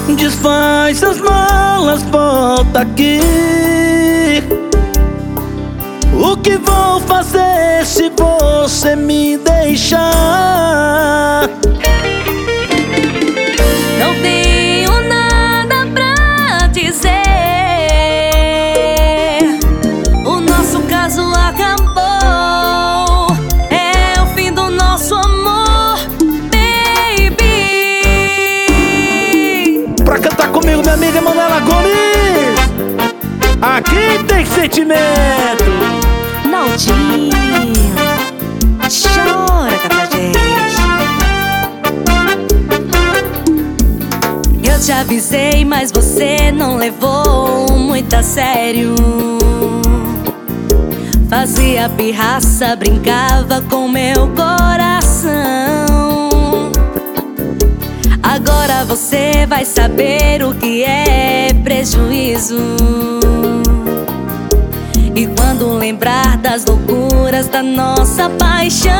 Desfaz as malas, volta aqui. O que vou fazer se você me deixar? Não tenho nada pra dizer. O nosso caso acabou. É o fim do nosso amor, baby. Pra cantar comigo, minha amiga Manuela Gomes. Aqui tem sentimento. Naldinho, chora pra gente. Eu te avisei, mas você não levou muito a sério. Fazia pirraça, brincava com meu coração. Agora você vai saber o que é prejuízo. E quando lembrar das loucuras da nossa paixão.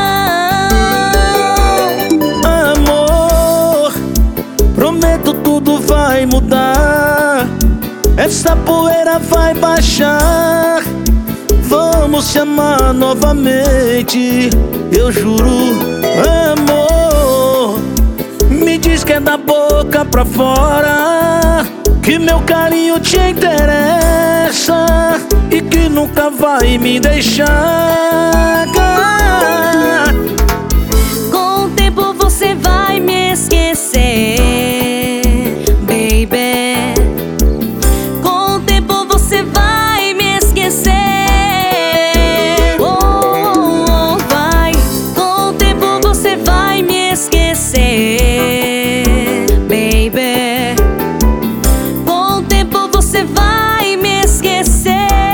Amor, prometo tudo vai mudar. Essa poeira vai baixar. Vamos se amar novamente, eu juro. Amor, me diz que é da boca pra fora, que meu carinho te interessa e que nunca vai me deixar. Com o tempo você vai me esquecer, baby. Com o tempo você vai me esquecer. Oh, vai. Com o tempo você vai me esquecer, baby. Com o tempo você vai me esquecer.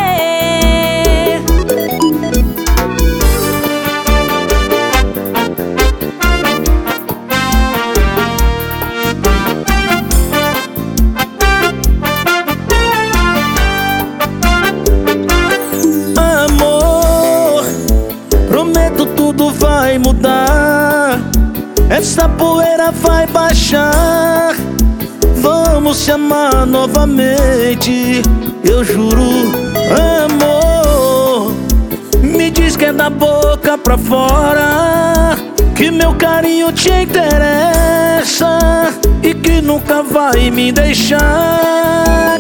Amor, prometo tudo vai mudar. Essa poeira vai baixar. Vamos se amar novamente, eu juro. Amor, me diz que é da boca pra fora, que meu carinho te interessa e que nunca vai me deixar.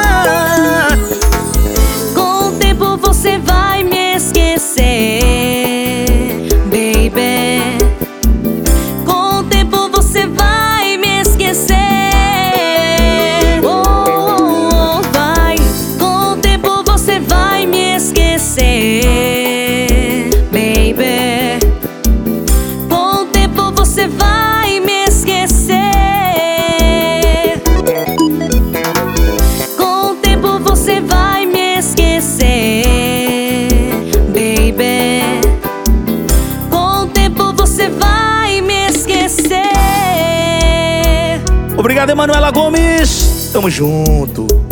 Com o tempo você vai me esquecer, baby. Com o tempo você vai me esquecer. Oh, vai. Com o tempo você vai me esquecer, baby. Com o tempo você vai me esquecer. Com o tempo você vai me esquecer, baby. Com o tempo você vai me esquecer. Obrigado, Manuela Gomes. Tamo junto.